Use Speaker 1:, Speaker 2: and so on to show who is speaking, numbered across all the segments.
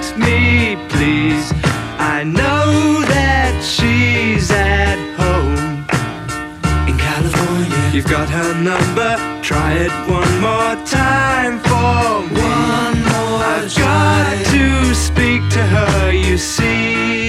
Speaker 1: text me, please. I know that she's at home in California. You've got her number, try it one more time for me.
Speaker 2: One more
Speaker 1: I've got to speak to her, you see.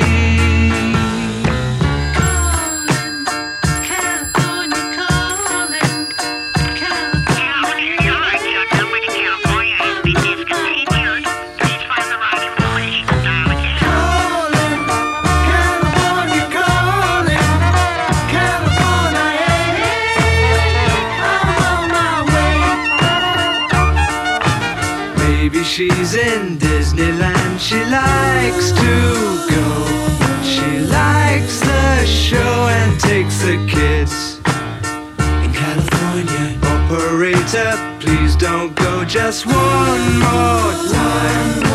Speaker 1: Maybe she's in Disneyland, she likes to go. She likes the show and takes the kids in California. Operator, please don't go, just one more time.